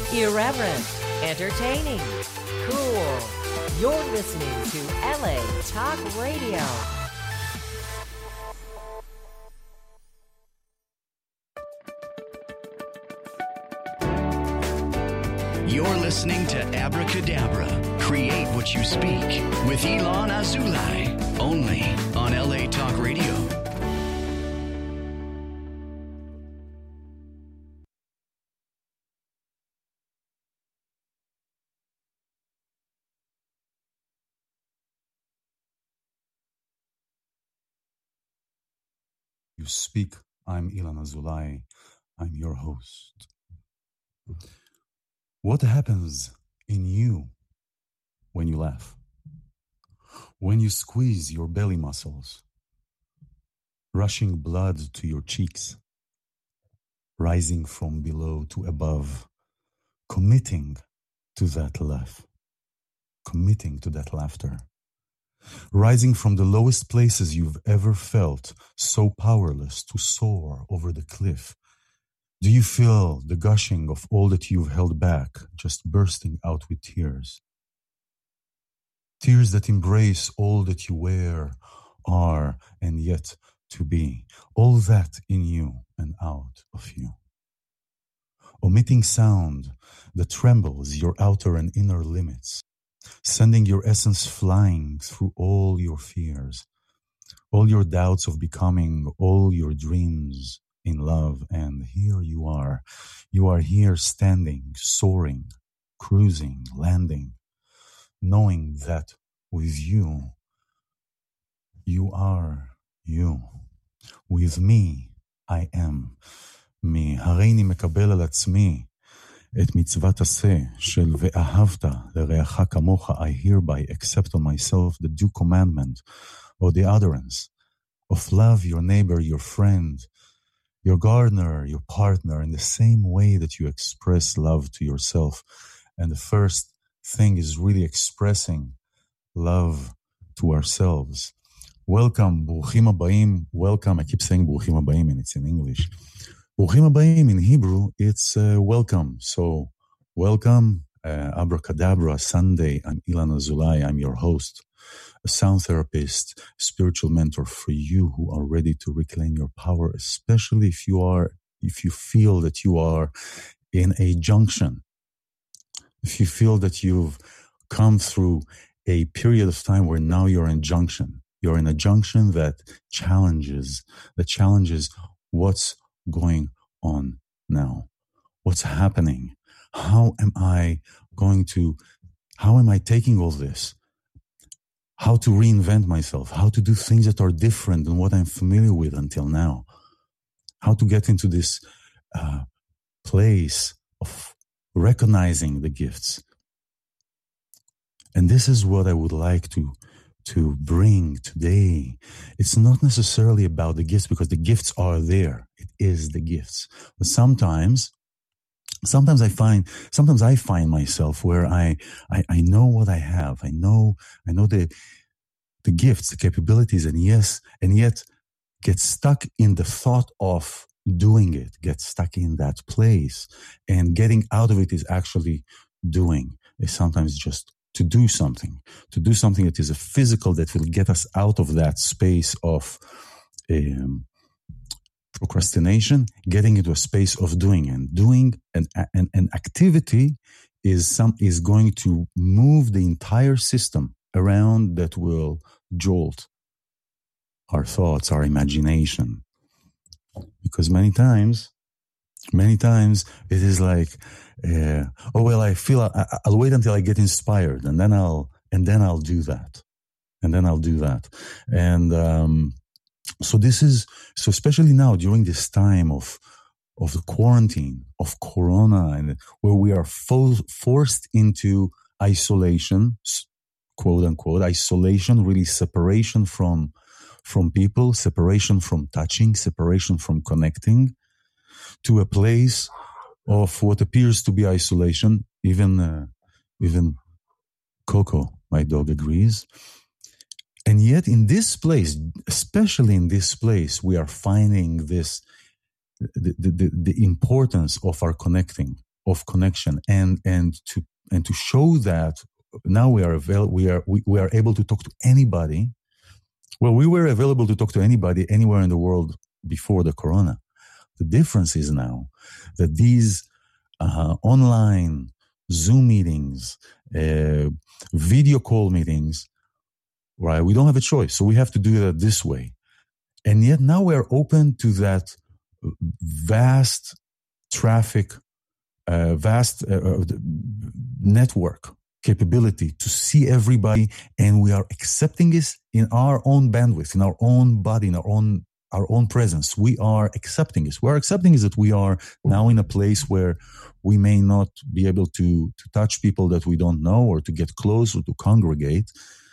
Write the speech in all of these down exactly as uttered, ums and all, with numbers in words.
Irreverent, entertaining, cool. You're listening to L A Talk Radio. You're listening to Abracadabra, Create What You Speak, with Ilan Azoulay, only on L A Talk Radio. You Speak. I'm Ilan Azoulay. I'm your host. What happens in you when you laugh? When you squeeze your belly muscles, rushing blood to your cheeks, rising from below to above, committing to that laugh, committing to that laughter. Rising from the lowest places you've ever felt, so powerless to soar over the cliff. Do you feel the gushing of all that you've held back, just bursting out with tears? Tears that embrace all that you were, are, and yet to be. All that in you and out of you. Omitting sound that trembles your outer and inner limits. Sending your essence flying through all your fears, all your doubts of becoming, all your dreams in love. And here you are. You are here standing, soaring, cruising, landing, knowing that with you, you are you. With me, I am me. הריני מקבל על עצמי את מצוות עשה של ואהבת לרעך כמוך. I hereby accept on myself the due commandment or the utterance of love your neighbor, your friend, your gardener, your partner, in the same way that you express love to yourself. And the first thing is really expressing love to ourselves. Welcome, ברוכים הבאים. Welcome, I keep saying ברוכים הבאים and it's in English. ברוכים הבאים, in Hebrew, it's uh, welcome. So, welcome, uh, Abracadabra Sunday. I'm Ilan Azoulay. I'm your host, a sound therapist, spiritual mentor for you who are ready to reclaim your power, especially if you are, if you feel that you are in a junction, if you feel that you've come through a period of time where now you're in junction. You're in a junction that challenges, that challenges what's going on now. What's happening? How am I going to, how am I taking all this? How to reinvent myself? How to do things that are different than what I'm familiar with until now? How to get into this uh, place of recognizing the gifts? And this is what I would like to to bring today. It's not necessarily about the gifts, because the gifts are there. It is the gifts. But sometimes, sometimes I find, sometimes I find myself where I, I, I know what I have. I know, I know the, the gifts, the capabilities, and yes, and yet get stuck in the thought of doing it, get stuck in that place, and getting out of it is actually doing. It's sometimes just to do something, to do something that is a physical, that will get us out of that space of um, procrastination, getting into a space of doing. And doing an, an, an activity is some is going to move the entire system around, that will jolt our thoughts, our imagination. Because many times, many times it is like, Uh, oh well, I feel I, I'll wait until I get inspired, and then I'll and then I'll do that, and then I'll do that, and um, so this is so especially now during this time of of the quarantine, of Corona, and where we are fo- forced into isolation, quote unquote isolation, really separation from from people, separation from touching, separation from connecting, to a place of what appears to be isolation. Even uh, even Coco, my dog, agrees. And yet in this place, especially in this place, we are finding this, the, the, the importance of our connecting, of connection, and and to and to show that now we are avail- we are we, we are able to talk to anybody. Well, we were available to talk to anybody anywhere in the world before the corona. The difference is now that these uh, online Zoom meetings, uh, video call meetings, right? We don't have a choice, so we have to do that this way. And yet now we're open to that vast traffic, uh, vast uh, network capability to see everybody, and we are accepting this in our own bandwidth, in our own body, in our own our own presence. We are accepting this. We are accepting is that we are now in a place where we may not be able to to touch people that we don't know, or to get close, or to congregate.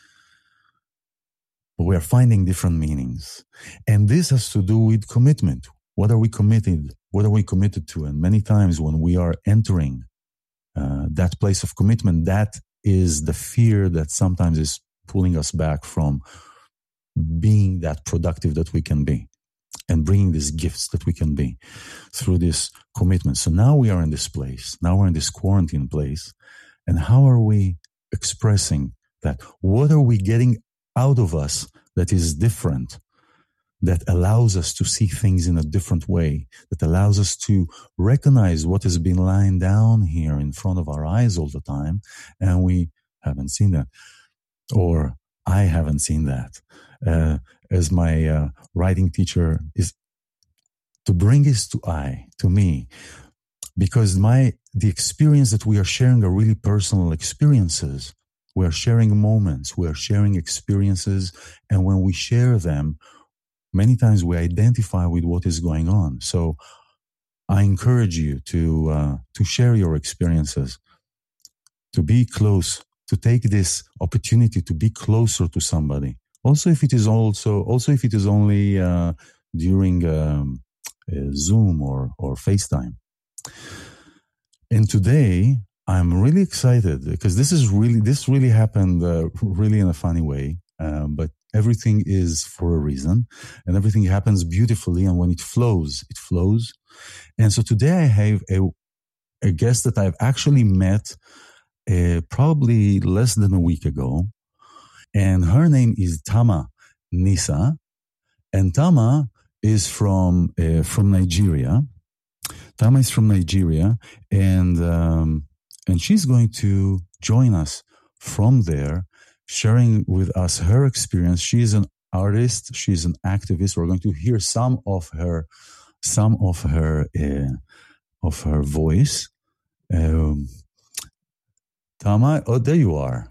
But we are finding different meanings. And this has to do with commitment. What are we committed? What are we committed to? And many times when we are entering uh, that place of commitment, that is the fear that sometimes is pulling us back from being that productive that we can be, and bringing these gifts that we can be through this commitment. So now we are in this place. Now we're in this quarantine place. And how are we expressing that? What are we getting out of us that is different, that allows us to see things in a different way, that allows us to recognize what has been lying down here in front of our eyes all the time, and we haven't seen that, or I haven't seen that. Uh, as my uh, writing teacher is to bring this to I, to me, because my the experience that we are sharing are really personal experiences. We are sharing moments, we are sharing experiences, and when we share them, many times we identify with what is going on. So I encourage you to uh, to share your experiences, to be close, to take this opportunity to be closer to somebody. Also, if it is also also if it is only uh, during um, uh, Zoom or or FaceTime. And today, I'm really excited because this is really, this really happened uh, really in a funny way, um, but everything is for a reason, and everything happens beautifully. And when it flows, it flows. And so today I have a, a guest that I've actually met uh, probably less than a week ago. And her name is Tama Nisa. And Tama is from, uh, from Nigeria. Tama is from Nigeria, and um, and she's going to join us from there, sharing with us her experience. She is an artist. She's an activist. We're going to hear some of her, some of her, uh, of her voice. Um, Tama, oh, there you are.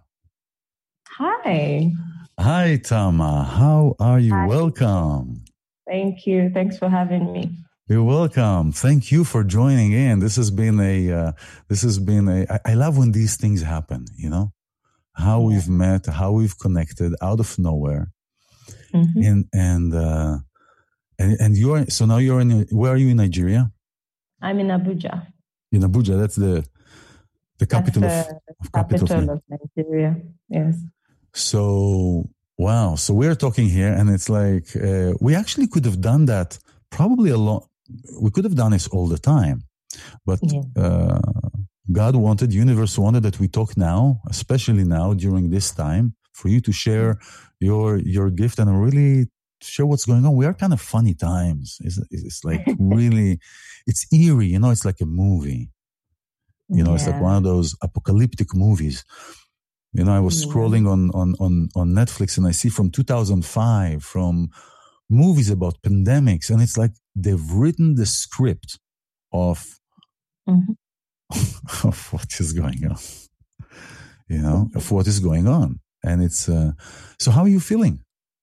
Hi. Hi, Tama. How are you? Hi. Welcome. Thank you. Thanks for having me. You're welcome. Thank you for joining in. This has been a, uh, this has been a, I, I love when these things happen, you know, how yeah. we've met, how we've connected out of nowhere. Mm-hmm. And, and, uh, and, and you're, so now you're in, where are you in Nigeria? I'm in Abuja. In Abuja, that's the, the capital that's the of, of, capital capital of, of Nigeria. Yes. So, wow. So we're talking here, and it's like, uh, we actually could have done that probably a lot. We could have done this all the time, but yeah. uh, God wanted, the universe wanted that we talk now, especially now during this time, for you to share your your gift and really share what's going on. We are kind of funny times. It's, it's like really, it's eerie, you know, it's like a movie. You know, yeah. It's like one of those apocalyptic movies. You know, I was yeah. scrolling on, on, on, on Netflix, and I see from two thousand five, from movies about pandemics, and it's like they've written the script of, mm-hmm. of what is going on, you know, of what is going on. And it's, uh, so how are you feeling?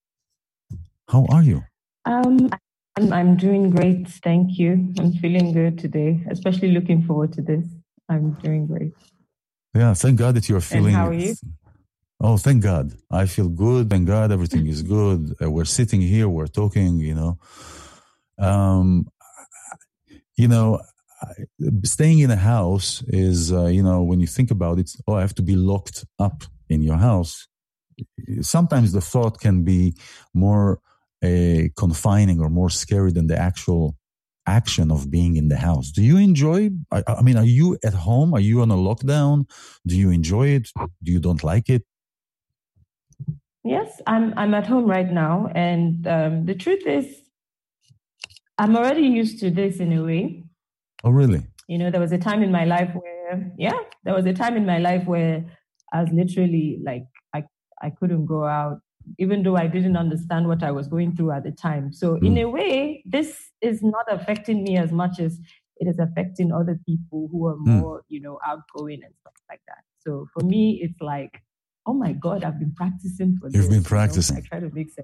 How are you? Um, I'm, I'm doing great. Thank you. I'm feeling good today, especially looking forward to this. I'm doing great. Yeah. Thank God that you're feeling. And how are you? Oh, thank God. I feel good. Thank God. Everything is good. Uh, we're sitting here. We're talking, you know. Um, you know, staying in a house is, uh, you know, when you think about it, oh, I have to be locked up in your house. Sometimes the thought can be more uh, confining or more scary than the actual action of being in the house. Do you enjoy, I, I mean, are you at home? Are you on a lockdown? Do you enjoy it? Do you don't like it? Yes, I'm I'm at home right now. And um, the truth is, I'm already used to this in a way. Oh, really? You know, there was a time in my life where, yeah, there was a time in my life where I was literally like, I, I couldn't go out, even though I didn't understand what I was going through at the time. So mm. in a way, this is not affecting me as much as it is affecting other people who are more, mm. you know, outgoing and stuff like that. So for me, it's like, oh my God, I've been practicing for You've this. You've been practicing. You know? I try to make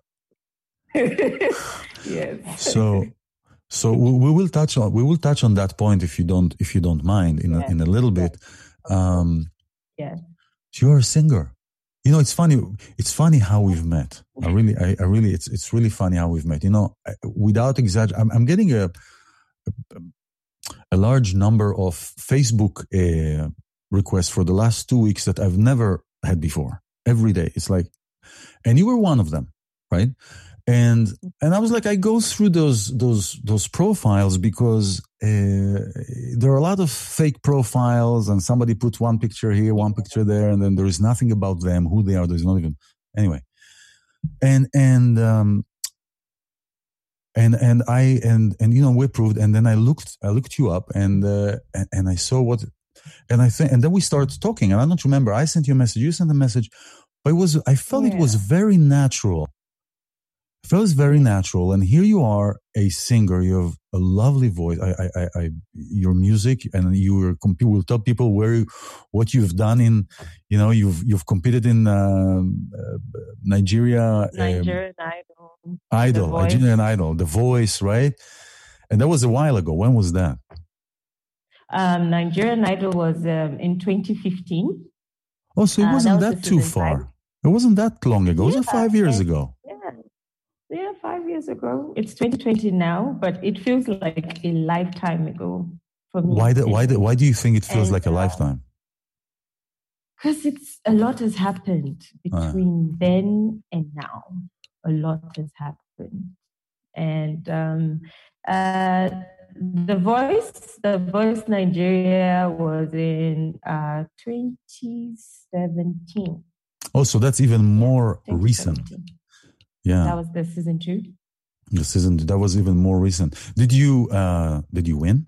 sense. Yes. So, so we will touch on we will touch on that point if you don't if you don't mind in yes. a, in a little bit. Um, yeah. You're a singer. You know, it's funny. It's funny how we've met. I really, I, I really, it's it's really funny how we've met. You know, without exaggeration, I'm, I'm getting a, a a large number of Facebook uh, requests for the last two weeks that I've never had before. Every day, it's like, and you were one of them, right? And and I was like, I go through those those those profiles because uh, there are a lot of fake profiles, and somebody put one picture here, one picture there, and then there is nothing about them, who they are. There's not even anyway. And and um, and and I and and you know we approved, and then I looked I looked you up, and uh, and, and I saw what, and I think, and then we started talking, and I don't remember. I sent you a message, you sent a message, but it was I felt yeah. it was very natural. It feels very natural, and here you are, a singer. You have a lovely voice. I, I, I, your music, and you will compete. Will tell people where, you, what you've done in. You know, you've you've competed in uh, uh, Nigeria. Nigerian um, Idol. Idol, Nigerian Idol, The Voice, right? And that was a while ago. When was that? Um, Nigerian Idol was um, in twenty fifteen. Oh, so it wasn't uh, that, was that too far. Five. It wasn't that long ago. Yeah, it was five years and, ago. Yeah. Yeah, five years ago. It's twenty twenty now, but it feels like a lifetime ago for me. Why? The, why? The, why do you think it feels and, like a lifetime? Because it's a lot has happened between uh. then and now. A lot has happened, and um, uh, the voice, the voice Nigeria was in uh, twenty seventeen. Oh, so that's even more recent. Yeah, that was the season two. The season that was even more recent. Did you uh, did you win?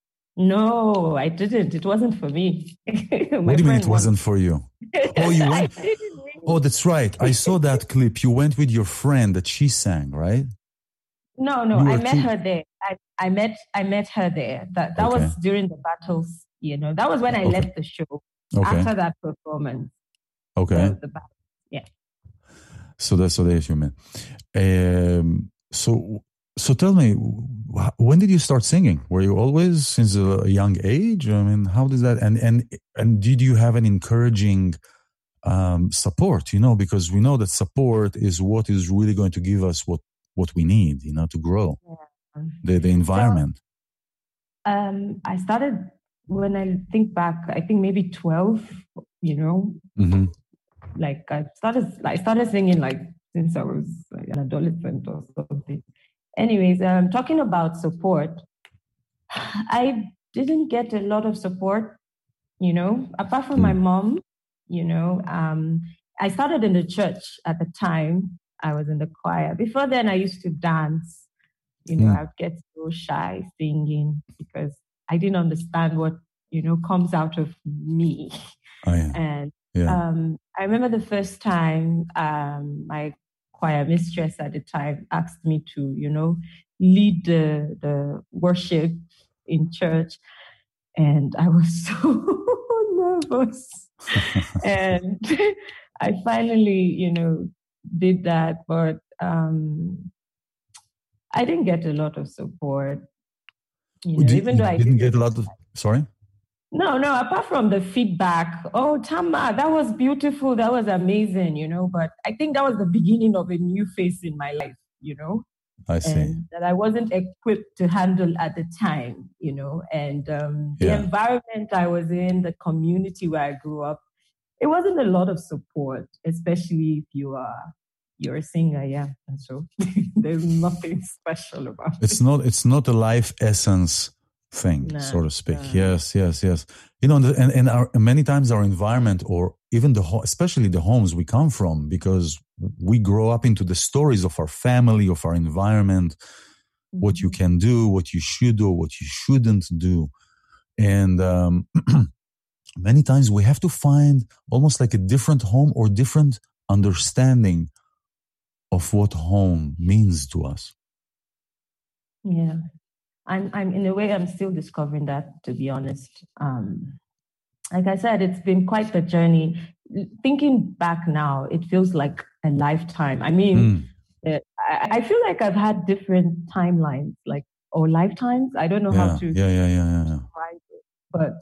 No, I didn't. It wasn't for me. What do you mean it wasn't for you? Oh, you went. Oh, that's right. I saw that clip. You went with your friend that she sang, right? No, no. I met too... her there. I, I met I met her there. That that okay. was during the battles. You know, that was when I okay. left the show okay. after that performance. Okay. The, the battle. Yeah. So that's so there's you man. Um, so so tell me, when did you start singing? Were you always since a young age? I mean, how did that? And and and did you have an encouraging um, support? You know, because we know that support is what is really going to give us what what we need. You know, to grow yeah. the the environment. So, um, I started when I think back. I think maybe twelve. You know. Mm-hmm. Like I started, I started singing like since I was like an adolescent or something. Anyways, um, talking about support, I didn't get a lot of support, you know, apart from mm. my mom. You know, um, I started in the church at the time. I was in the choir. Before then, I used to dance. You know, mm. I'd get so shy singing because I didn't understand what you know comes out of me, oh, yeah. and. Yeah. Um, I remember the first time um, my choir mistress at the time asked me to, you know, lead the, the worship in church. And I was so nervous. And I finally, you know, did that. But um, I didn't get a lot of support. You know, did, even though I didn't did get a lot of, sorry? No, no, apart from the feedback, oh, Tama, that was beautiful. That was amazing, you know, but I think that was the beginning of a new phase in my life, you know. I see. And that I wasn't equipped to handle at the time, you know, and um, the yeah. environment I was in, the community where I grew up, it wasn't a lot of support, especially if you are, you're a singer, yeah. And so there's nothing special about it's it. Not, it's not a life essence thing, no, so to speak. No. Yes, yes, yes. You know, and, and our, many times our environment, or even the, especially the homes we come from, because we grow up into the stories of our family, of our environment, mm-hmm. what you can do, what you should do, what you shouldn't do. And um, many times we have to find almost like a different home or different understanding of what home means to us. Yeah. I'm, I'm in a way, I'm still discovering that, to be honest. Um, like I said, it's been quite the journey. Thinking back now, it feels like a lifetime. I mean, mm. uh, I, I feel like I've had different timelines, like, or lifetimes. I don't know yeah, how to yeah, yeah, yeah, yeah. describe it, but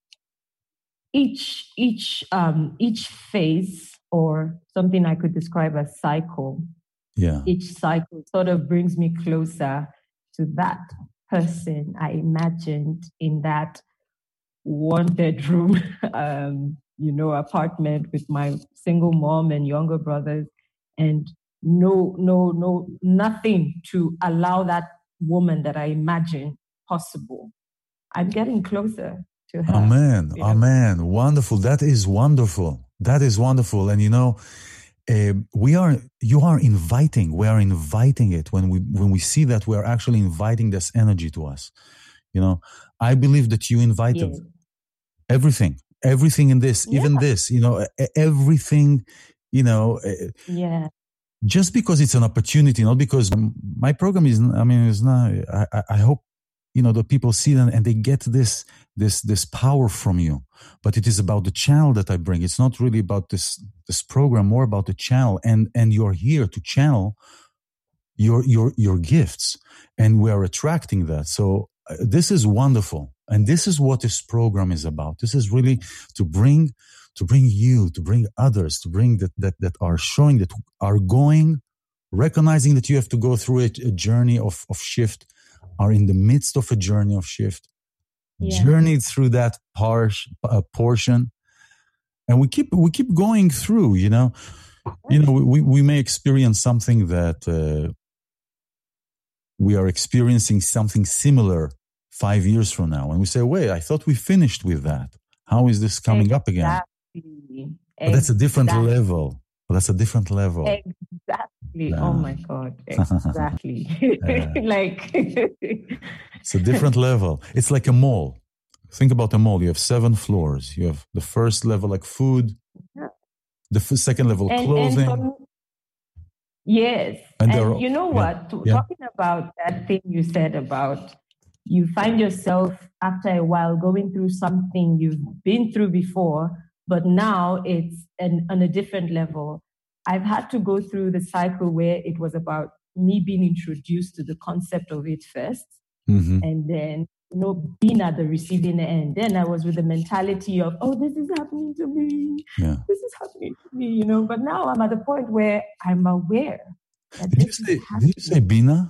each each um, each phase, or something I could describe as cycle. Yeah. Each cycle sort of brings me closer to that person I imagined in that one bedroom, um, you know, apartment with my single mom and younger brothers, and no, no, no, nothing to allow that woman that I imagined possible. I'm getting closer to her. Amen. You know? Amen. Wonderful. That is wonderful. That is wonderful. And you know, uh, we are, you are inviting, we are inviting it when we, when we see that we are actually inviting this energy to us. You know, I believe that you invited yeah. everything, everything in this, yeah. even this, you know, everything, you know, yeah. just because it's an opportunity, not because my program is, I mean, it's not, I, I hope, you know, the people see them and they get this, this, this power from you. But it is about the channel that I bring. It's not really about this, this program, more about the channel. And, and you're here to channel your, your, your gifts. And we are attracting that. So uh, this is wonderful. And this is what this program is about. This is really to bring, to bring you, to bring others, to bring that, that, that are showing, that are going, recognizing that you have to go through a, a journey of, of shift, are in the midst of a journey of shift, yeah. journeyed through that par- uh, portion. And we keep, we keep going through, you know, you know, we, we may experience something that, uh, we are experiencing something similar five years from now. And we say, wait, I thought we finished with that. How is this coming exactly. up again? Exactly. But that's a different level. But that's a different level. Exactly. Yeah. Oh my God. Exactly. Like it's a different level. It's like a mall. Think about a mall. You have seven floors. You have the first level, like food. Yeah. The f- second level, and, clothing. And from, yes. And, and you know what? Yeah. Talking about that thing you said about you find yourself after a while going through something you've been through before, but now it's an, on a different level. I've had to go through the cycle where it was about me being introduced to the concept of it first, mm-hmm. and then, you know, being at the receiving end. Then I was with the mentality of, oh, this is happening to me. Yeah. This is happening to me, you know. But now I'm at the point where I'm aware that did this you say, is happening. Did you say Bina?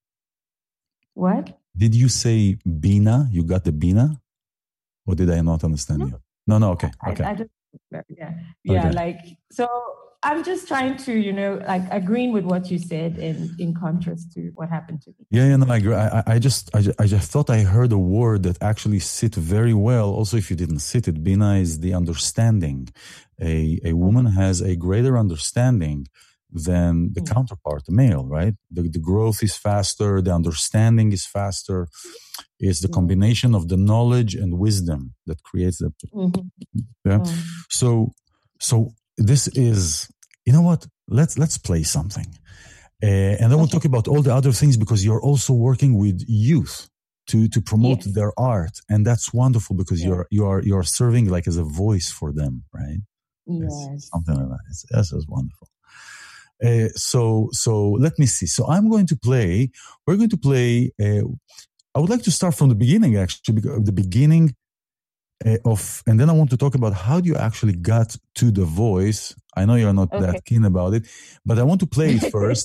What? Did you say Bina? You got the Bina? Or did I not understand no. you? No, no, okay, okay. I, I just, yeah, yeah, okay. like, so I'm just trying to, you know, like agreeing with what you said in, in contrast to what happened to me. Yeah, yeah, no, I agree. I, I just, I just, I just thought I heard a word that actually sit very well. Also, if you didn't sit it, Bina is the understanding. A, a woman has a greater understanding than the mm. counterpart, the male, right? The, the growth is faster. The understanding is faster. It's the combination of the knowledge and wisdom that creates that. Mm-hmm. Yeah. Mm. So, so this is, you know what? Let's, let's play something. Uh, and then we'll talk about all the other things because you're also working with youth to, to promote yes. their art. And that's wonderful because yeah. you're, you are, you're serving like as a voice for them, right? Yes. It's something like that. It's, that's just wonderful. Uh, so, so let me see. So I'm going to play, we're going to play, uh, I would like to start from the beginning, actually, because the beginning uh, of, and then I want to talk about how you actually got to the voice. I know you're not okay. that keen about it, but I want to play it first.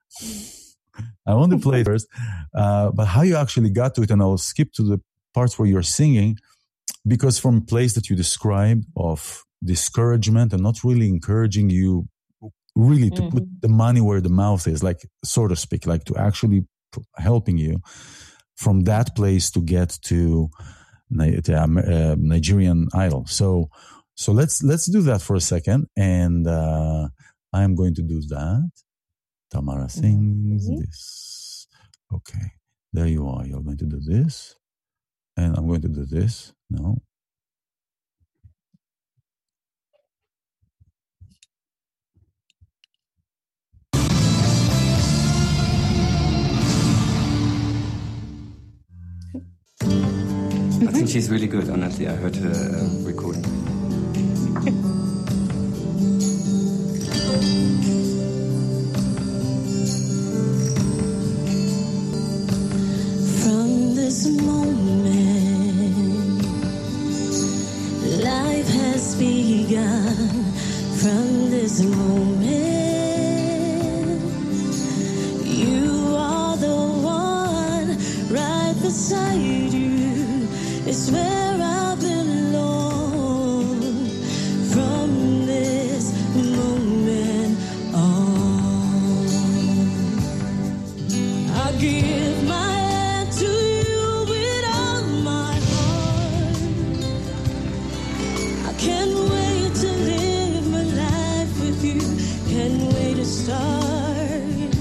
I want to play it first, uh, but how you actually got to it, and I'll skip to the parts where you're singing, because from a place that you described of discouragement and not really encouraging you, really to Mm-hmm. put the money where the mouth is, like, so to speak, like to actually p- helping you from that place to get to, Ni- to, um, uh, Nigerian Idol. So, so let's let's do that for a second, and uh, I am going to do that. Tamara sings Mhm. this. Okay, there you are. You're going to do this, and I'm going to do this. No. I think she's really good, honestly. I heard her uh, recording. From this moment, life has begun. From this moment, you are the one right beside you. It's where I belong. From this moment on, I give my hand to you with all my heart. I can't wait to live my life with you. Can't wait to start.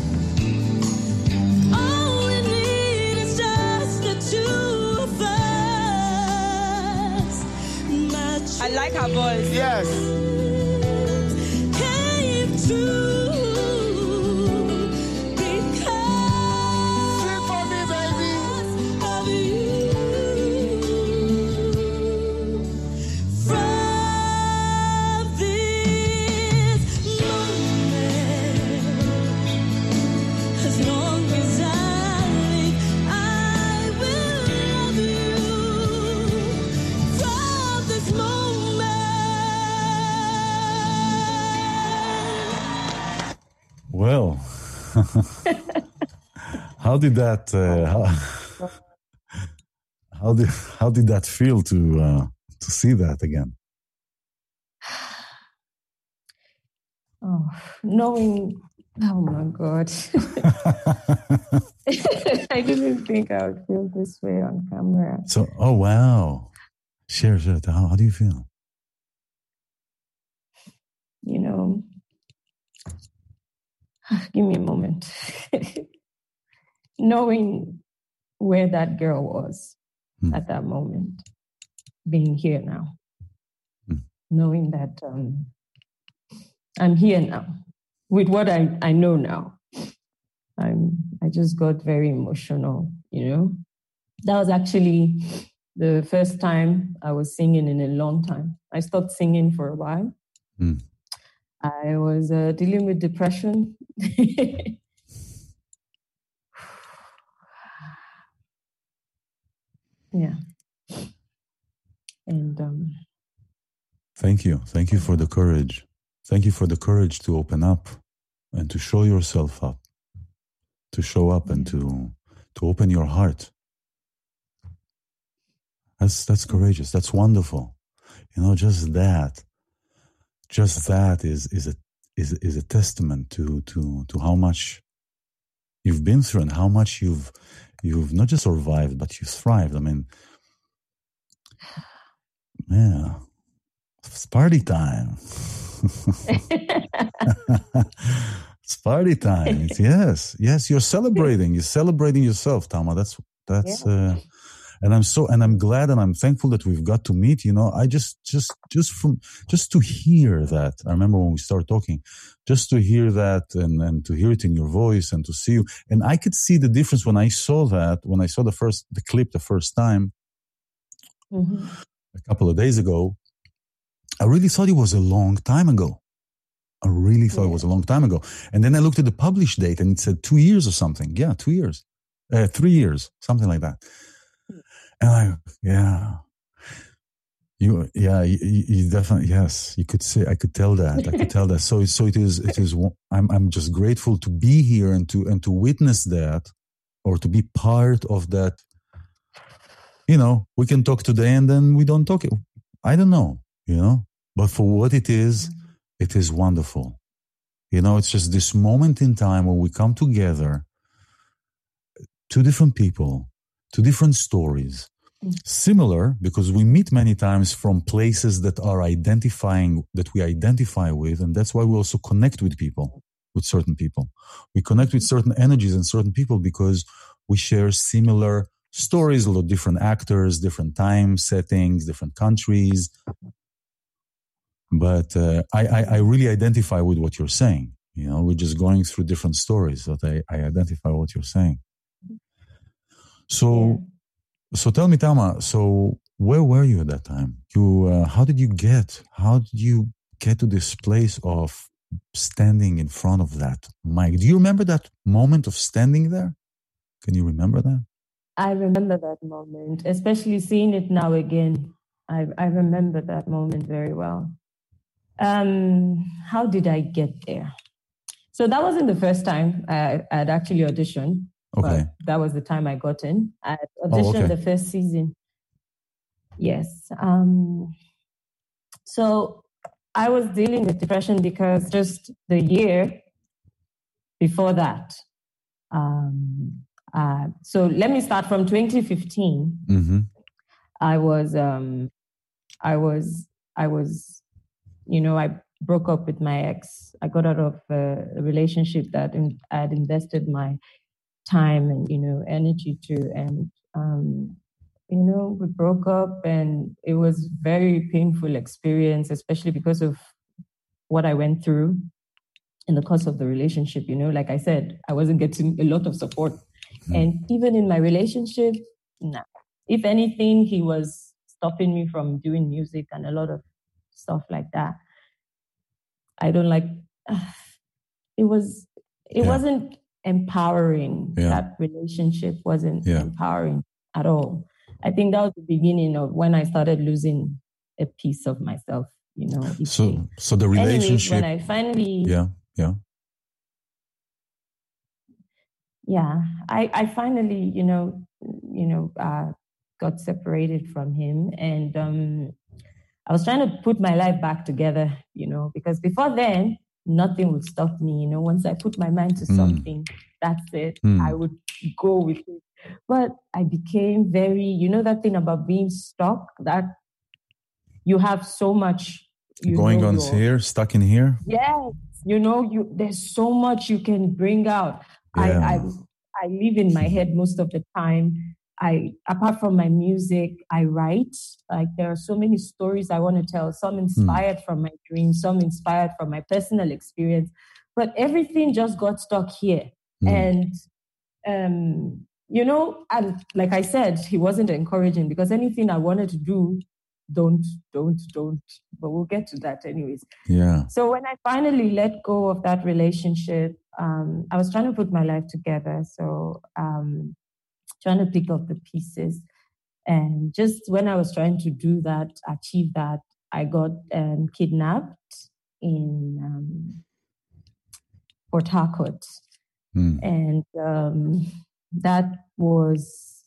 All we need is just the two of us. My I like her voice. Yes. came true because Sing for me, baby. of you. From this moment, as long as I live, I will love you. From this moment. Well, how did that? Uh, how, how did how did that feel to uh, to see that again? Oh, knowing, oh my God. I didn't think I would feel this way on camera. So, oh wow, share, share. How, how do you feel? You know, give me a moment. Knowing where that girl was Hmm. at that moment, being here now, Hmm. knowing that um, I'm here now with what I, I know now. I'm, I just got very emotional, you know. That was actually the first time I was singing in a long time. I stopped singing for a while. Hmm. I was uh, dealing with depression. Yeah. And um, Thank you, thank you for the courage. Thank you for the courage to open up and to show yourself up, to show up and to to open your heart. That's that's courageous. That's wonderful. You know, just that, just that is is a is is a testament to to to how much you've been through and how much you've you've not just survived but you've thrived. I mean, yeah, it's party time. It's party time. It's, yes, yes, you're celebrating. You're celebrating yourself, Tama. That's that's. Yeah. Uh, and I'm so and I'm glad and I'm thankful that we've got to meet. You know, I just just just from just to hear that. I remember when we started talking, just to hear that and and to hear it in your voice and to see you. And I could see the difference when I saw that when I saw the first the clip the first time Mhm. a couple of days ago. I really thought it was a long time ago. I really thought it was a long time ago. And then I looked at the published date and it said two years or something. Yeah, two years. Uh, three years, something like that. And I, yeah. You, yeah, you, you definitely, yes, you could say, I could tell that. I could tell that. So, so it is, it is, I'm, I'm just grateful to be here and to, and to witness that or to be part of that. You know, we can talk today and then we don't talk. I don't know, you know, but for what it is, it is wonderful. You know, it's just this moment in time where we come together, two different people, two different stories, mm. similar because we meet many times from places that are identifying, that we identify with. And that's why we also connect with people, with certain people. We connect with certain energies and certain people because we share similar stories, a lot of different actors, different time settings, different countries. But uh, I, I, I really identify with what you're saying. You know, we're just going through different stories, but I, I identify what you're saying. So, yeah. so tell me, Tama, so where were you at that time? You, uh, how did you get, how did you get to this place of standing in front of that mic? Do you remember that moment of standing there? Can you remember that? I remember that moment, especially seeing it now again. I, I remember that moment very well. Um, how did I get there? So that wasn't the first time I had actually auditioned. Okay. But that was the time I got in. I auditioned oh, okay. the first season. Yes. Um, so I was dealing with depression because just the year before that, um, uh, so let me start from twenty fifteen. Mm-hmm. I was, um, I was, I was, you know, I broke up with my ex. I got out of a relationship that I had invested my time and, you know, energy to. And, um, you know, we broke up and it was very painful experience, especially because of what I went through in the course of the relationship. You know, like I said, I wasn't getting a lot of support. Mm. And even in my relationship, nah. If anything, he was stopping me from doing music and a lot of stuff like that. I don't like, uh, it was, it yeah. wasn't empowering. Yeah. That relationship wasn't yeah. empowering at all. I think that was the beginning of when I started losing a piece of myself, you know. So, so the relationship. Anyways, when I finally. Yeah, yeah. Yeah, I, I finally, you know, you know, uh, got separated from him. And um, I was trying to put my life back together, you know, because before then, nothing would stop me. You know, once I put my mind to mm. something, that's it. Mm. I would go with it. But I became very, you know, that thing about being stuck, that you have so much. You Going on here, stuck in here? Yes. You know, you there's so much you can bring out. Yeah. I, I I live in my head most of the time. I, apart from my music, I write. Like there are so many stories I want to tell. Some inspired mm. from my dreams, some inspired from my personal experience. But everything just got stuck here. Mm. And, um, you know, and like I said, he wasn't encouraging because anything I wanted to do, don't, don't, don't. But we'll get to that anyways. Yeah. So when I finally let go of that relationship, um, I was trying to put my life together. So um, trying to pick up the pieces. And just when I was trying to do that, achieve that, I got um, kidnapped in um, Port Harcourt. Mm. And um, that was,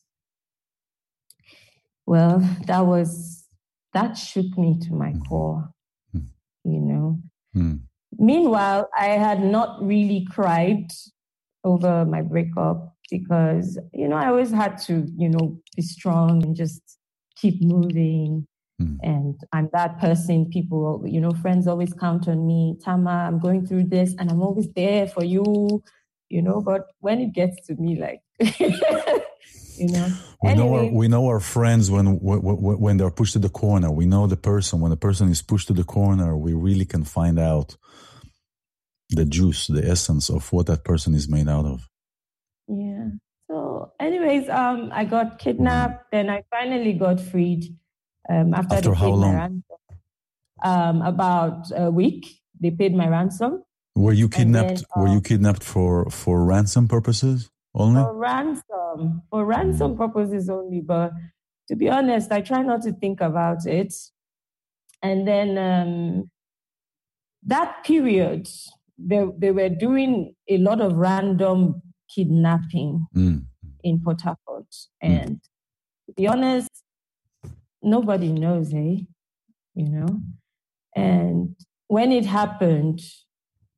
well, that was, that shook me to my core, mm. you know. Mm. Meanwhile, I had not really cried over my breakup because, you know, I always had to, you know, be strong and just keep moving. Mm. And I'm that person, people, you know, friends always count on me. Tama, I'm going through this and I'm always there for you, you know, but when it gets to me, like, you know. We anyway. know our, we know our friends when when they're pushed to the corner. We know the person. When the person is pushed to the corner, we really can find out the juice, the essence of what that person is made out of. Yeah. So anyways, um, I got kidnapped. Then I finally got freed. Um, after after they how paid long? My ransom. Um, about a week. They paid my ransom. Were you kidnapped? Then, uh, were you kidnapped for, for ransom purposes only? For ransom. For ransom mm. purposes only. But to be honest, I try not to think about it. And then um, that period, they, they were doing a lot of random kidnapping mm. in Port Harcourt. And mm. to be honest, nobody knows, eh? You know? And when it happened,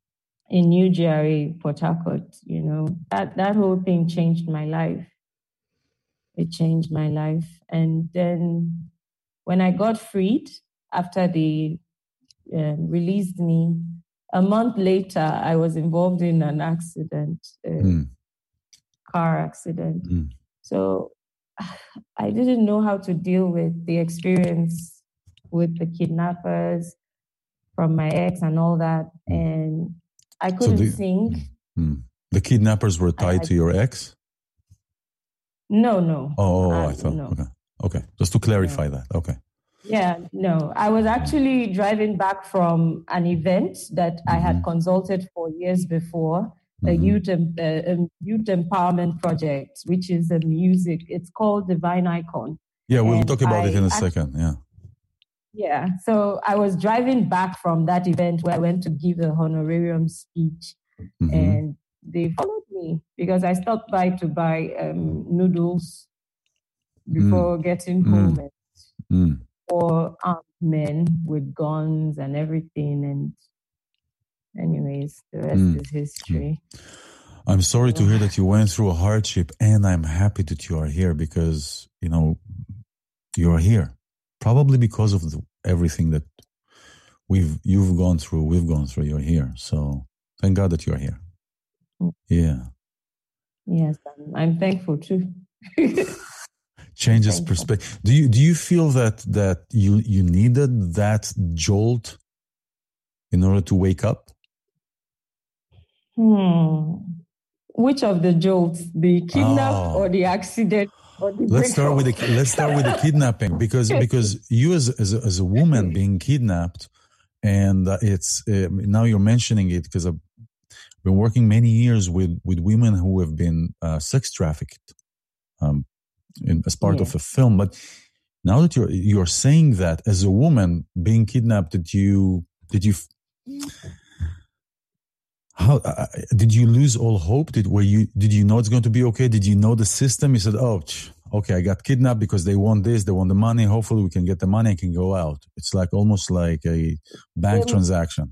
in New G R A, Port Harcourt. You know, that, that whole thing changed my life. It changed my life. And then when I got freed, after they uh, released me, a month later, I was involved in an accident, a mm. car accident. Mm. So I didn't know how to deal with the experience with the kidnappers from my ex and all that. And I couldn't so the, sing. Mm. The kidnappers were tied I, to your ex? No, no. Oh, I, I thought, no. okay. Okay, just to clarify yeah. that, okay. Yeah, no. I was actually driving back from an event that mm-hmm. I had consulted for years before, a mm-hmm. youth, uh, a youth empowerment project, which is a music. It's called Divine Icon. Yeah, we'll and talk about I it in a actually, second, yeah. Yeah, so I was driving back from that event where I went to give a honorarium speech, mm-hmm. and they followed me because I stopped by to buy um, noodles before mm. getting mm. home. And mm. Or armed men with guns and everything. And anyways, the rest mm. is history. I'm sorry to hear that you went through a hardship, and I'm happy that you are here because, you know, you are here. Probably because of the, everything that we've you've gone through, we've gone through, you're here. So thank God that you're here. Mm. Yeah. Yes, I'm, I'm thankful too. Changes perspective. Do you do you feel that that you you needed that jolt in order to wake up? Hmm. Which of the jolts? The kidnap oh. or the accident? Or the let's start with the let's start with the kidnapping because because you as as a, as a woman being kidnapped, and uh, it's uh, now you're mentioning it because I've been working many years with with women who have been uh, sex trafficked. Um, In, as part yeah. of a film, but now that you're you're saying that as a woman being kidnapped, did you did you how uh, did you lose all hope? Did were you did you know it's going to be okay? Did you know the system? You said, "Oh, okay, I got kidnapped because they want this, they want the money. Hopefully, we can get the money and can go out." It's like almost like a bank the, transaction.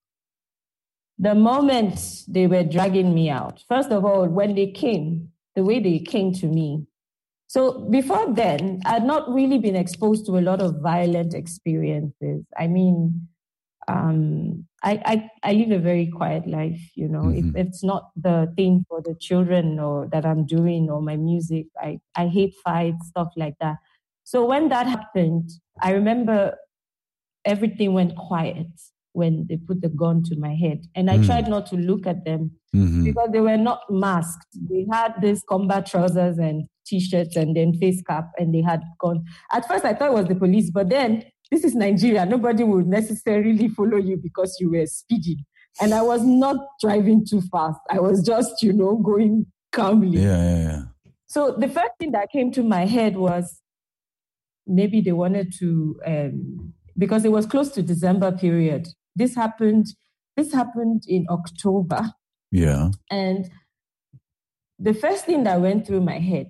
The moment they were dragging me out, first of all, when they came, the way they came to me. So before then, I'd not really been exposed to a lot of violent experiences. I mean, um, I, I I live a very quiet life, you know. Mm-hmm. If, if it's not the thing for the children or that I'm doing or my music, I, I hate fights, stuff like that. So when that happened, I remember everything went quiet when they put the gun to my head. And I mm. tried not to look at them mm-hmm. because they were not masked. They had these combat trousers and T-shirts and then face cap, and they had gone. At first, I thought it was the police, but then this is Nigeria. Nobody would necessarily follow you because you were speeding. And I was not driving too fast. I was just, you know, going calmly. Yeah, yeah, yeah. So the first thing that came to my head was maybe they wanted to, um, because it was close to December period. This happened. This happened in October. Yeah. And the first thing that went through my head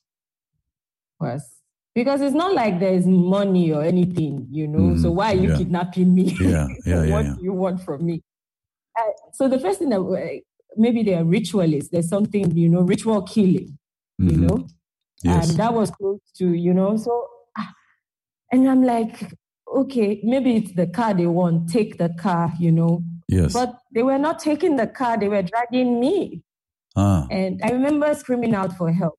was, because it's not like there's money or anything, you know, mm, so why are you yeah. kidnapping me? Yeah, yeah, yeah. What yeah. do you want from me? Uh, so the first thing that, uh, maybe they are ritualists. There's something, you know, ritual killing, mm-hmm. you know? Yes. And that was close to, you know, so, and I'm like, okay, maybe it's the car they want, take the car, you know? Yes. But they were not taking the car, they were dragging me. Ah. And I remember screaming out for help.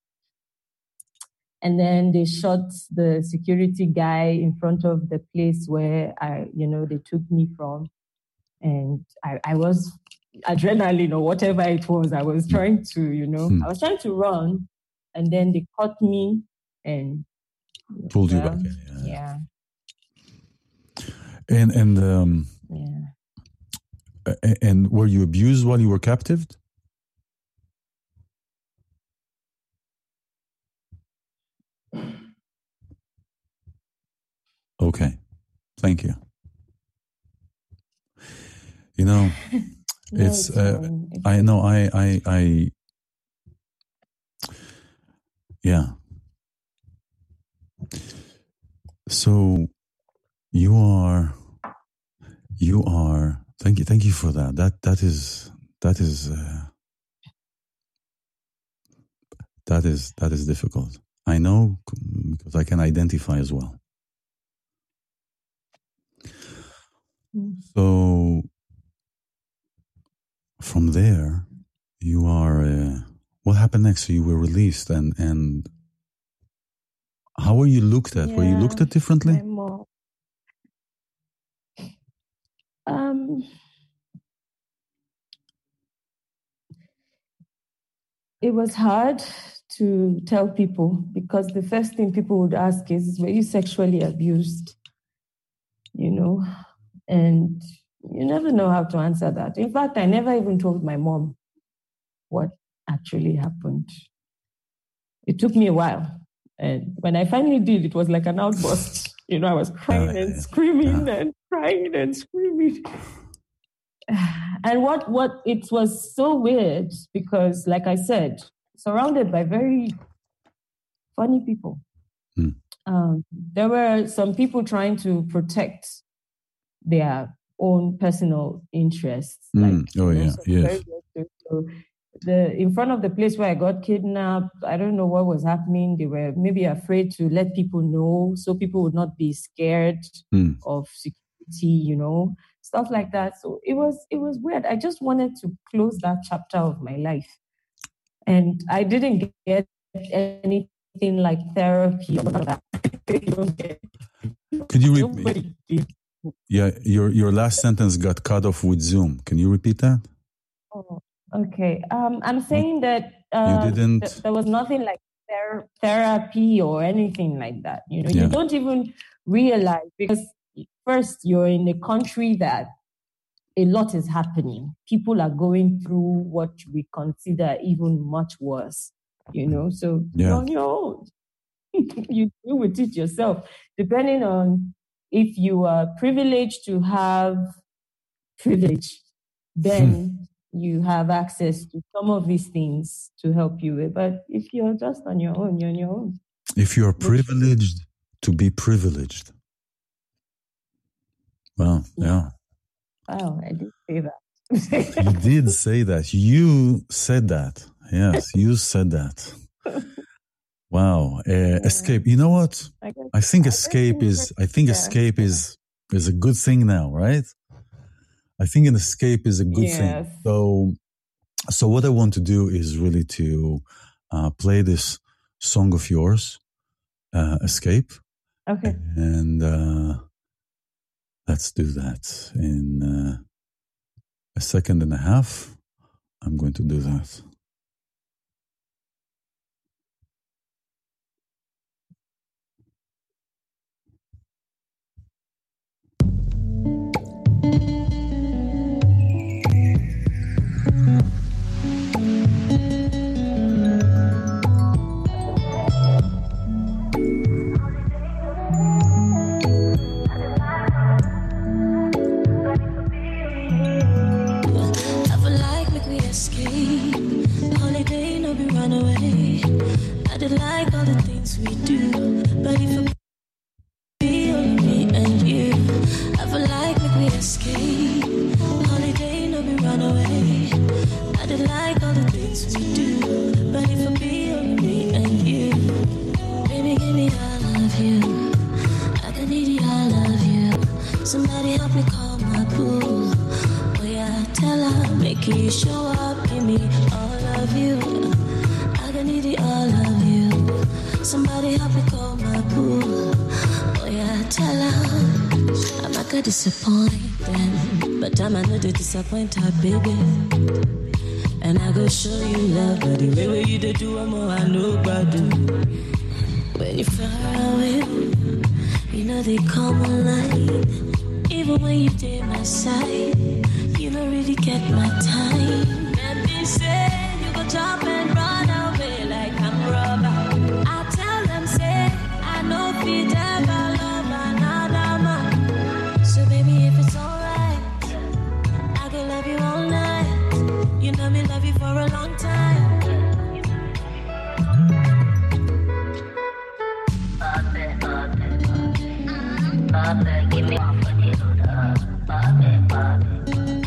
And then they shot the security guy in front of the place where I, you know, they took me from. And I, I was adrenaline or whatever it was. I was trying to, you know, hmm. I was trying to run. And then they caught me and pulled yeah, you back in. Yeah. yeah. And and um. Yeah. And were you abused while you were captive? Okay, thank you. You know, no, it's, it's uh, I know I, I, I, yeah. So you are, you are the Thank you, thank you for that. That that is that is uh, that is that is difficult. I know because I can identify as well. So from there, you are. Uh, what happened next? So you were released, and and how were you looked at? Yeah, were you looked at differently? my mom. Um, it was hard to tell people because the first thing people would ask is, "Were you sexually abused?" You know, and you never know how to answer that. In fact, I never even told my mom what actually happened. It took me a while. And when I finally did, it was like an outburst. You know, I was crying Uh, and screaming and crying and screaming. And what, what it was so weird because, like I said, surrounded by very funny people. Hmm. Um, there were some people trying to protect their own personal interests. Mm. Like, Oh, you know, yeah, so yes. very weird. So the in front of the place where I got kidnapped, I don't know what was happening. They were maybe afraid to let people know so people would not be scared Mm. of security, you know, stuff like that. So it was it was weird. I just wanted to close that chapter of my life. And I didn't get anything like therapy or that. Could you repeat? Yeah, your your last sentence got cut off with Zoom. Can you repeat that? Oh, okay. Um, I'm saying that uh, You didn't- th- there was nothing like ther- therapy or anything like that. You know, Yeah. you don't even realize because first you're in a country that a lot is happening. People are going through what we consider even much worse. You know, so Yeah. you're on your own. You deal with it yourself, depending on if you are privileged to have privilege, then you have access to some of these things to help you with. But if you're just on your own, you're on your own. If you're privileged to be privileged. Well, yeah. Wow, I did say that. You did say that. You said that. Yes, you said that. Wow. Uh, escape. You know what? I guess- I think I guess escape things is are- I think yeah. escape is is a good thing now, right? I think an escape is a good Yes. thing. So so what I want to do is really to uh, play this song of yours, uh, Escape. Okay. And uh, let's do that. In uh, a second and a half, I'm going to do that. I feel like make we escape. Holiday, no be run away. I did like all the things we do, but if it be only me and you, I feel like make we escape. Holiday, no be run away. I did like all the things we do, but if it be only me and you, baby, give me all of you. I can need all of you. Somebody help me call my boo. Oh yeah, tell her, make you show up, give me all of you. I can need all of you. Somebody help me call my boo. Oh yeah, tell her, I'm not gonna disappoint them, but I'm not to disappoint her, baby. And I go show you love, but the way where you do do I'm more I know about do. When you're far away, you know they come alive. Even when you did my side, you don't really get my time. And they say you go jump and run away like I'm rubber. I tell them say I know if ever love another man. So baby, if it's alright, I can love you all night. You know me love you for a long time. Give me one for the Bobby, Bobby.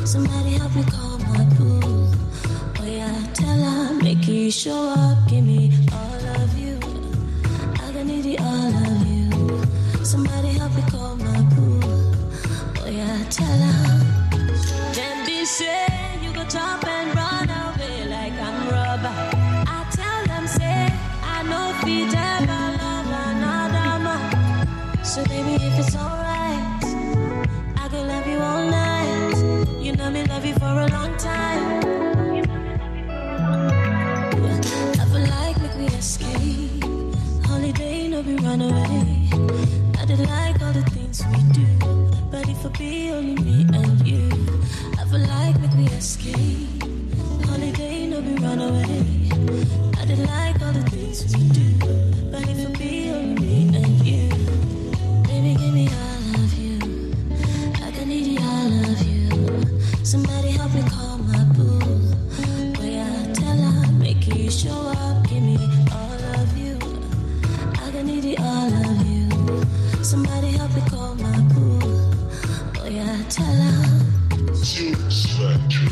Somebody help me call my boo. Oh yeah, tell her, make you show up, give me all of you. I gonna need it, all of you. Somebody help me call my boo. Oh yeah, tell her. Then be say you go chop and run away like I'm rubber. I tell them say I know feet ever love another man. So baby, if it's alright, I could love you all night. You know me love you for a long time. I feel like make we escape. Holiday, no be run away. I did like all the things we do, but if it be only me and you, I feel like make we escape. Holiday, no be run away. I did like all the things we do, but if it be only me and you, baby, give me all of you. I can need all of you. Somebody help me call my boo. Oh yeah, tell her, make you show up, give me all of you. I can need all of you. Somebody help me call my boo. Oh yeah, tell her. Zeus Factory.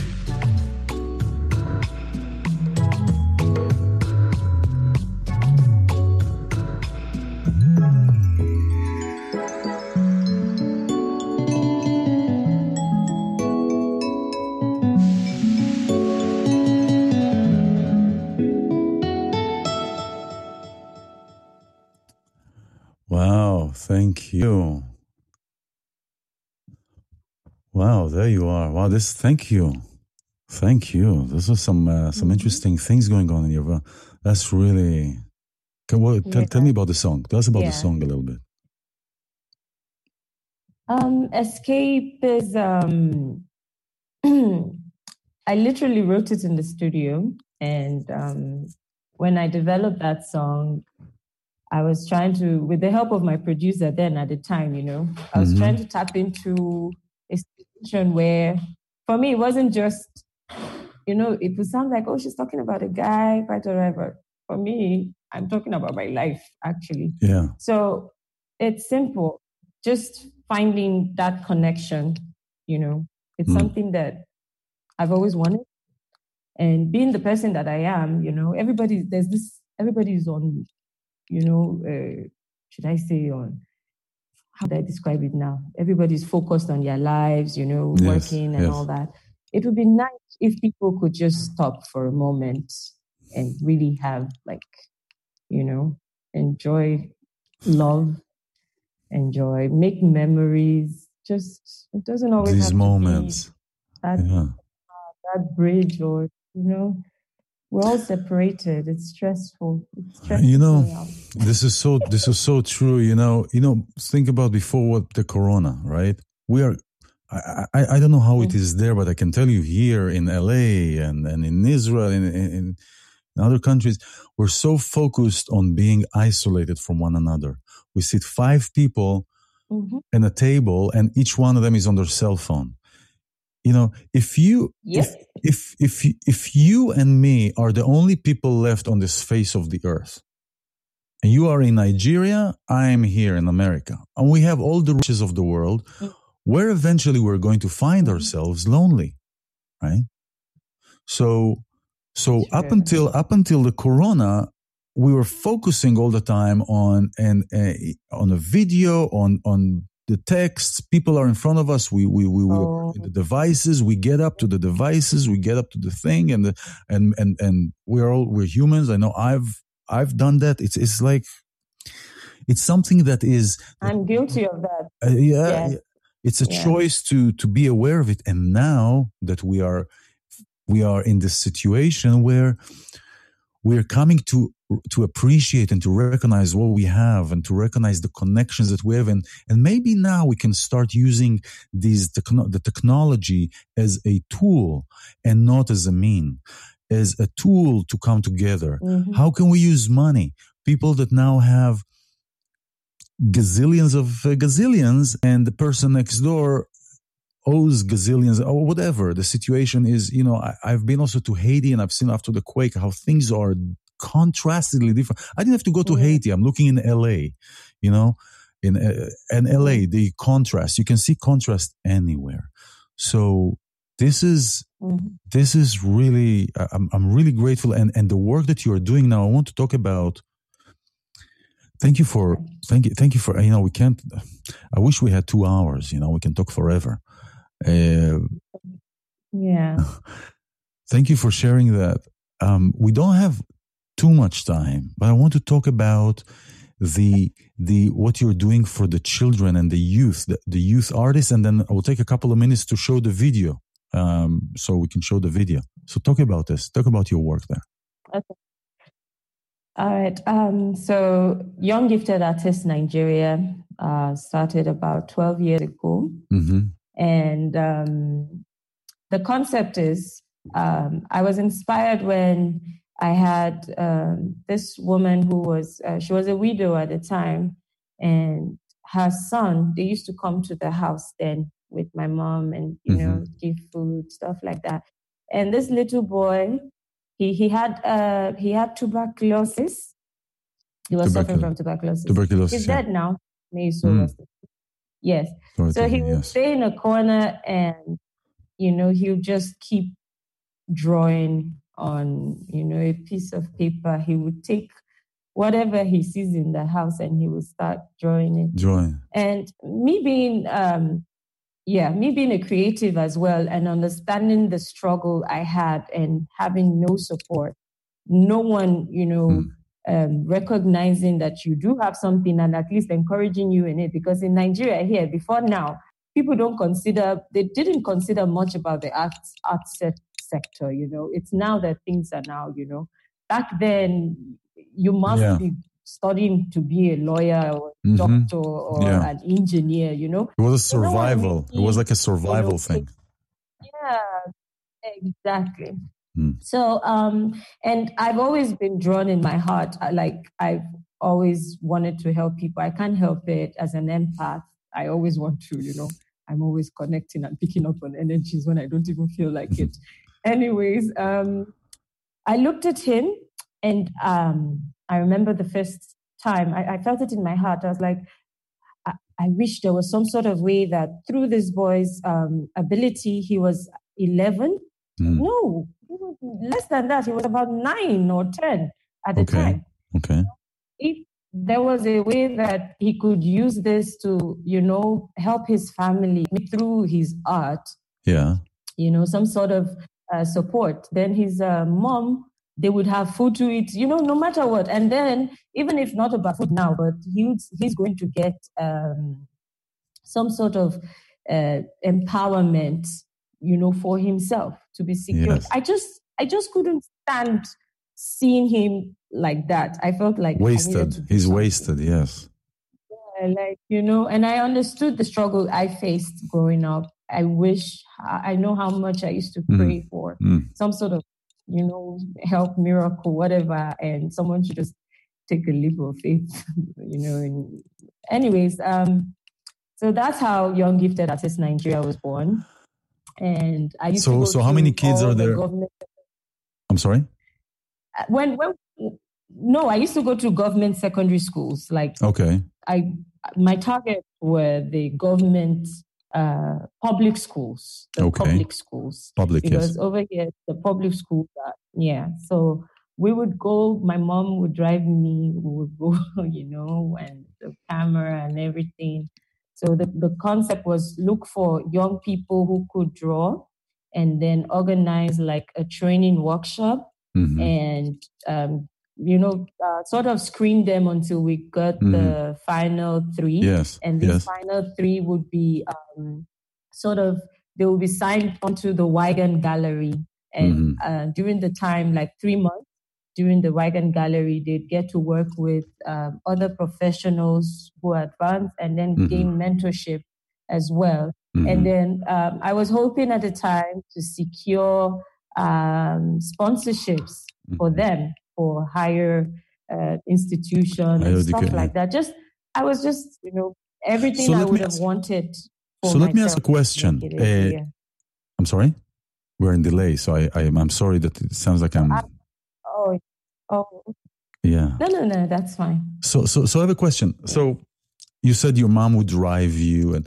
Wow, thank you. Wow, there you are. Wow, this. Thank you, thank you. Those are some uh, some interesting things going on in your. vo- That's really. Can, well, tell, Yeah. tell me about the song. Tell us about Yeah. the song a little bit. Um, Escape is um I literally wrote it in the studio, and um when I developed that song, I was trying to, with the help of my producer then at the time, you know, I was Mhm. trying to tap into a situation where, for me, it wasn't just, you know, it would sound like, oh, she's talking about a guy, quite whatever. For me, I'm talking about my life, actually. Yeah. So it's simple, just finding that connection, you know, it's Mm. something that I've always wanted. And being the person that I am, you know, everybody, there's this, everybody's on, you know, uh, should I say on, how do I describe it now? Everybody's focused on their lives, you know, Yes, working and yes. all that. It would be nice if people could just stop for a moment and really have, like, you know, enjoy love, enjoy, make memories. Just, it doesn't always These have moments. to be that, Yeah. that bridge, or, you know, we're all separated. It's stressful. It's stressful. You know, me out. this is so this is so true. You know, you know. Think about before what the corona, right? We are. I, I, I don't know how it is there, but I can tell you here in L A and, and in Israel and in, in other countries, we're so focused on being isolated from one another. We sit five people Mhm. in a table, and each one of them is on their cell phone. You know, if you Yep. if if if if you and me are the only people left on this face of the earth, and you are in Nigeria, I'm here in America, and we have all the riches of the world, where eventually we're going to find ourselves lonely, right? So, so up Sure. until up until the corona, we were focusing all the time on and uh, on a video, on on the texts. People are in front of us. We we we, we Oh. the devices. We get up to the devices. We get up to the thing, and the, and and and we're all we're humans. I know I've I've done that. It's it's like it's something that is I'm guilty of that. uh, yeah, Yes. yeah. It's a Yeah. choice to to be aware of it. And now that we are we are in this situation where we're coming to to appreciate and to recognize what we have and to recognize the connections that we have, and and maybe now we can start using these techno- the technology as a tool and not as a mean, as a tool to come together. Mhm. How can we use money? People that now have gazillions of uh, gazillions, and the person next door owes gazillions or whatever the situation is. You know, I, I've been also to Haiti, and I've seen after the quake how things are contrastedly different. I didn't have to go to Yeah. Haiti. I'm looking in L A, you know, in uh, in L A, the contrast, you can see contrast anywhere. So this is Mm-hmm. this is really I'm I'm really grateful, and and the work that you are doing now. I want to talk about. Thank you for thank you thank you for you know we can't. I wish we had two hours. You know we can talk forever. Uh, Yeah. thank you for sharing that. Um, we don't have too much time, but I want to talk about the the what you're doing for the children and the youth, the, the youth artists, and then I will take a couple of minutes to show the video, um, so we can show the video. So talk about this. Talk about your work there. Okay. All right. Um, so Young Gifted Artists Nigeria uh, started about twelve years ago. Mm-hmm. And um, the concept is, um, I was inspired when I had um, this woman who was, uh, she was a widow at the time, and her son, they used to come to the house then with my mom and, you Mm-hmm. know, give food, stuff like that. And this little boy, he, he had uh, he had tuberculosis. He was suffering Tuberculosis. from tuberculosis. Tuberculosis. He's Yeah. dead now. May his soul Mm. rest. Yes. Sorry So to he hear, would yes. stay in a corner and, you know, he would just keep drawing on, you know, a piece of paper. He would take whatever he sees in the house and he would start drawing it. Drawing. And me being, um, yeah, me being a creative as well and understanding the struggle I had and having no support, no one, you know, Mm. um, recognizing that you do have something and at least encouraging you in it. Because in Nigeria here, before now, people don't consider, they didn't consider much about the arts, arts se- sector, you know. It's now that things are now, you know. Back then, you must Yeah. be studying to be a lawyer or a Mhm. doctor or Yeah. an engineer, you know. It was a So no one survival. It was really, like a survival you know, thing. Yeah, exactly. Mm. So, um, and I've always been drawn in my heart. I- Like I've always wanted to help people. I can't help it as an empath. I always want to, you know, I'm always connecting and picking up on energies when I don't even feel like it. Anyways, um, I looked at him and um, I remember the first time I, I felt it in my heart. I was like, I, I wish there was some sort of way that through this boy's um, ability, he was eleven. Mm. No, he was less than that. He was about nine or ten at the Okay. time. Okay. If there was a way that he could use this to, you know, help his family through his art, Yeah. you know, some sort of uh, support, then his uh, mom, they would have food to eat, you know, no matter what. And then even if not about food now, but he's, he's going to get um, some sort of uh, empowerment, you know, for himself to be secure. Yes. I just, I just couldn't stand seeing him like that. I felt like I needed Wasted. to do He's something. wasted. Yes. Yeah, like, you know, and I understood the struggle I faced growing up. I wish, I I know how much I used to pray for Mm. some sort of, you know, help, miracle, whatever, and someone should just take a leap of faith, you know. And anyways, um, so that's how Young Gifted Artists Nigeria was born. And I used to So, go so how to many kids all are the there? government- I'm sorry? When, when, no, I used to go to government secondary schools. Like Okay. I, my target were the government uh, public schools, the Okay. public schools. Public, Because yes. over here, the public schools are, yeah. So we would go, my mom would drive me, we would go, you know, and the camera and everything. So the, the concept was look for young people who could draw and then organize like a training workshop Mhm. and, um, you know, uh, sort of screen them until we got Mhm. the final three. Yes. And these Yes. final three would be um, sort of, they will be signed onto the Wigan Gallery. And Mhm. uh, during the time, like three months, during the Wigan Gallery, they'd get to work with um, other professionals who are advanced and then Mhm. gain mentorship as well. Mhm. And then um, I was hoping at the time to secure um, sponsorships for Mhm. them for higher uh, institution Higher and stuff education, like that. Just, I was just, you know, everything So I let me would have ask- wanted for So let me ask a myself to question. make it Uh, a year. I'm sorry? We're in delay, so I, I, I'm sorry that it sounds like I'm... Oh, oh, Yeah. no, no, no, that's fine. So, so, so I have a question. So you said your mom would drive you, and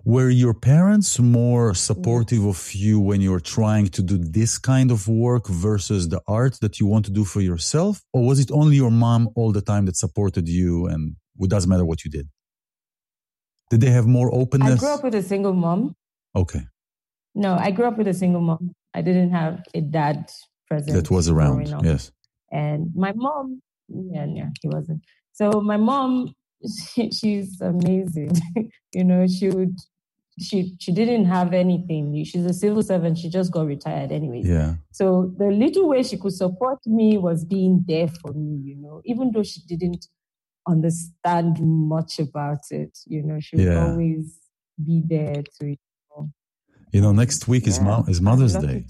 Were your parents more supportive of you when you were trying to do this kind of work versus the art that you want to do for yourself? Or was it only your mom all the time that supported you and it doesn't matter what you did? Did they have more openness? I grew up with a single mom. Okay. No, I grew up with a single mom. I didn't have a dad present. That was around, yes. And my mom, yeah, yeah, he wasn't. So my mom, she, she's amazing. You know, she would, she she didn't have anything. She's a civil servant. She just got retired anyway. Yeah. So the little way she could support me was being there for me, you know, even though she didn't understand much about it, you know, she would yeah. always be there to, you know. You know, next week yeah, is, Mo- is Mother's Day.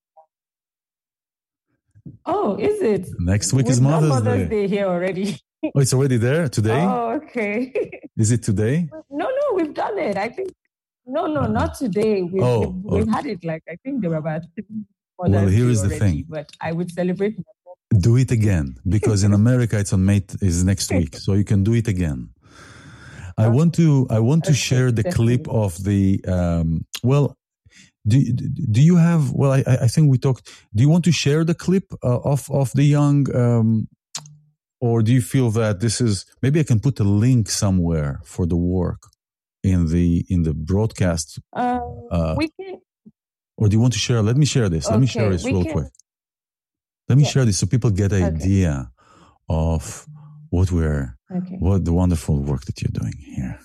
Oh, is it? Next week We've is Mother's, Mother's Day. Day here already. Oh, it's already there today? Oh, okay. Is it today? No, no, we've done it. I think. No, no, not today. We've, oh, we've, we've okay. had it like, I think there were about three Well, here is the already, thing. But I would celebrate. Do it again, because in America it's on May, is next week. So you can do it again. I want to, I want to okay, share the definitely. clip of the, um, well, do, do you have, well, I, I think we talked, do you want to share the clip uh, of, of the young, um, or do you feel that this is, maybe I can put a link somewhere for the work in the, in the broadcast? Uh, uh, we can. Or do you want to share? Let me share this. Let okay, me share this real can. quick. Let me yeah. share this so people get an okay. idea of what we're, okay. what the wonderful work that you're doing here.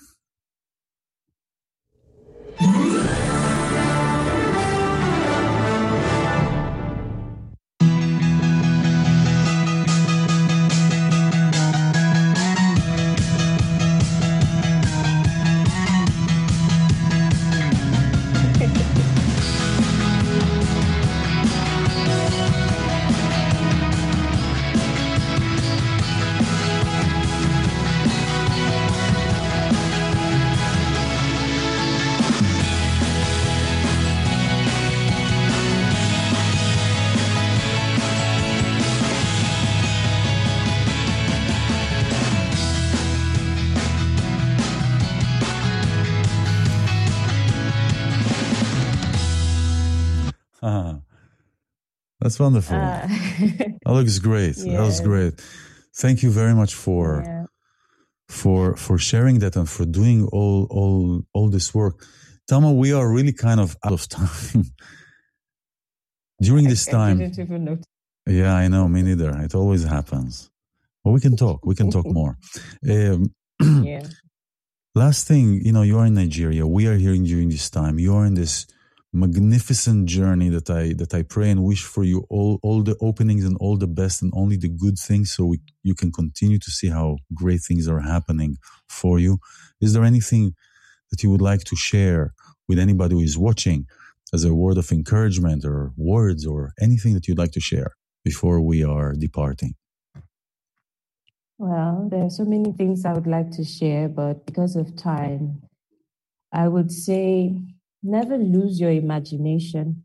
Uh, that's wonderful. Uh, that looks great. Yeah. That was great. Thank you very much for yeah. for for sharing that and for doing all all all this work. Tama, we are really kind of out of time. During this I, time. I didn't even notice. Yeah, I know. Me neither. It always happens. But we can talk. We can talk more. Um, yeah. Last thing, you know, you are in Nigeria. We are here during this time. You are in this magnificent journey that I that I pray and wish for you all all the openings and all the best and only the good things, so we, you can continue to see how great things are happening for you. Is there anything that you would like to share with anybody who is watching as a word of encouragement or words or anything that you'd like to share before we are departing? Well, there are so many things I would like to share, but because of time, I would say never lose your imagination.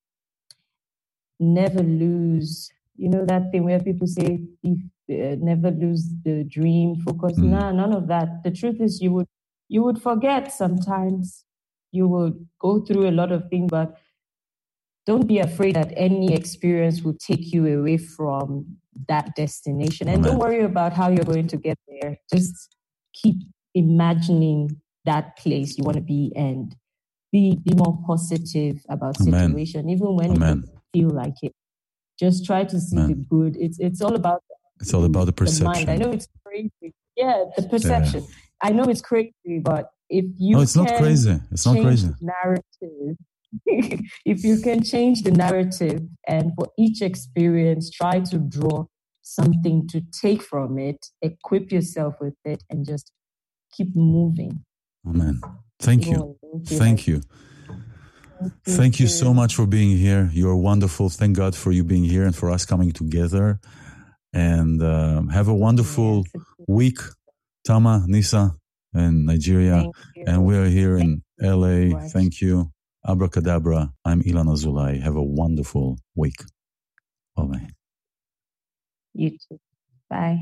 Never lose, you know, that thing where people say, if, uh, never lose the dream, focus. Mm. Nah, none of that. The truth is you would, you would forget sometimes. You will go through a lot of things, but don't be afraid that any experience will take you away from that destination. And Amen. Don't worry about how you're going to get there. Just keep imagining that place you want to be and Be, be more positive about Amen. situation, even when Amen. it doesn't feel like it. Just try to see Amen. The good. It's it's all about it's all about the perception. The mind. I know it's crazy. Yeah, the perception. Yeah. I know it's crazy, but if you no, it's can not crazy. It's not crazy. Narrative. If you can change the narrative, and for each experience, try to draw something to take from it, equip yourself with it, and just keep moving. Amen. Thank you. Thank you. Thank you so much for being here. You're wonderful. Thank God for you being here and for us coming together. And um, have a wonderful week, Tama, Nisa, and Nigeria. And we are here in L A. Thank you. Abracadabra. I'm Ilan Azoulay. Have a wonderful week. Bye-bye. You too. Bye.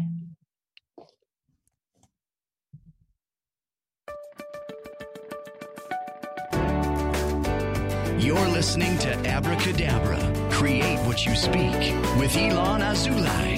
You're listening to Abracadabra, Create What You Speak with Ilan Azoulay.